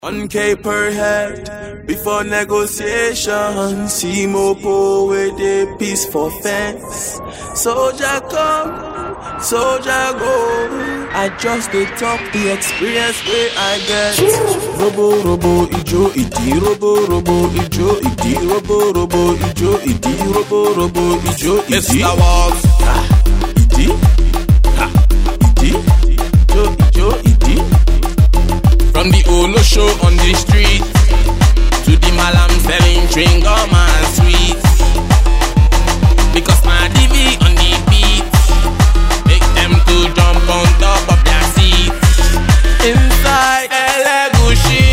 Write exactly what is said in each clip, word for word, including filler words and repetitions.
one K per head before negotiation. See Mopo with a peace for fence. Soldier come, soldier go. I just dey talk the experience where I get. Robo robo ijo idi, robo robo ijo idi, robo robo ijo idi, robo robo ijo idi. Mister Walls, ah, idi, ah, idi, ijo ijo idi. From the Olo show on the street to the Malam selling chewing gum and sweets. Because my D V on the beat make them to jump on top of their seats. Inside Elegushi,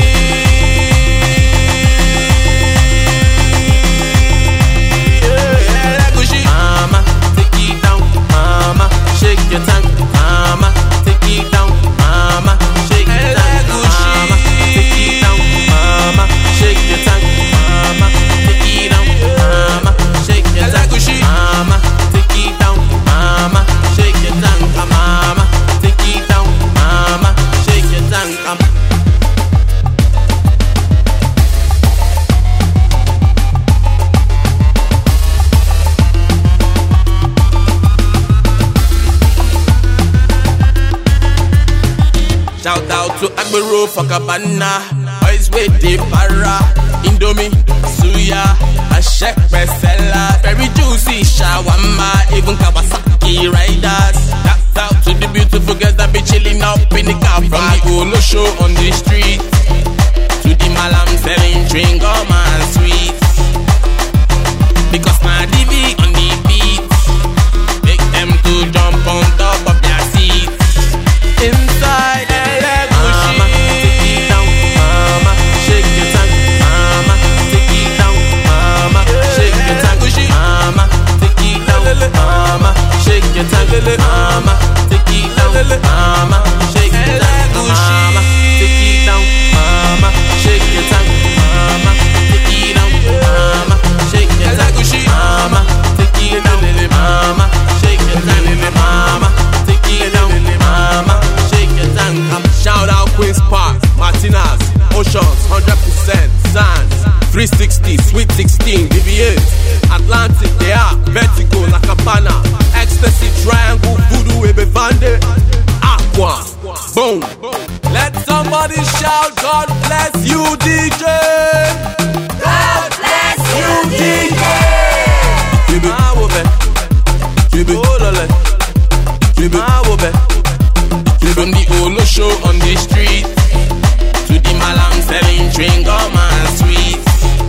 yeah, Elegushi. Mama, take it down. Mama, shake your tongue. Mama, take it down. Mama, shake it down. Mama, take it down. Mama, shake your tongue. Mama, take it down. Mama, shake your tongue. Mama, take it down. Mama, shake your tongue. Mama, take it down. Mama, shake your tongue. Shout out to Agbero for Cabana, boys with the para, Indomie, Suya, a Ashek bestseller, very juicy shawarma, even Kawasaki riders. Shout out to the beautiful girls that be chilling up in the car. From the Olo show on the street to the Malam selling chewing gum and sweets. Because my D V on the beat make them to jump on top of their seats. Inside Elegushi, mama, take it down, mama, shake your tongue, mama, take it down, mama, shake your tongue, mama, take it down, mama, shake your tongue, mama, take it down, mama, shake your tongue, mama, take it down, mama, shake your tongue, mama, take it down, mama, shake your tongue, mama, take it down, mama, shake your tongue, mama, take it down, mama. Shout out Queen's Park, Martinez, Oceans, one hundred percent, Sands, three sixty, Sweet sixteen, D V As, Atlantic, they are, Vertigo, La Capana, Ecstasy, Triangle, Voodoo, Ebevande, Aqua, boom. Let somebody shout, God bless you, D J. God bless you, D J. Give it, give it, oh, lole. Give it, from the Olo show on the street to the Malam selling chewing gum and sweets.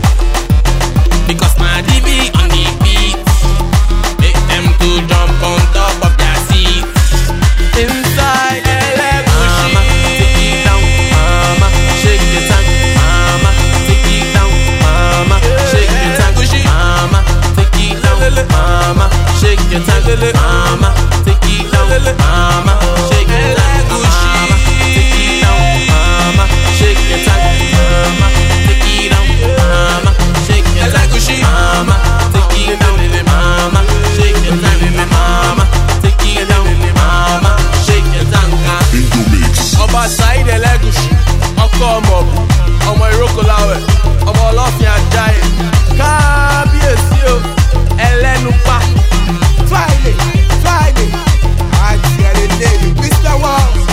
Because my D V on the beat make them to jump on top of their seats. Inside Elegushi, mama, take it down, mama, shake your tongue, mama, take it down, mama, shake your tongue, mama, take it down, mama, shake your tongue, mama, take it down, mama, shake your tongue. Side Elegushi, ọkọ ọmọ ọ̀bù, ọmọ ìrókò láwẹ̀, ọmọ ọlọ́fin ajáyé, kábíyèsí o, ẹlẹ́nu pa. Friday, Friday, àti ẹ̀rẹ̀dẹ̀, Mister Walls.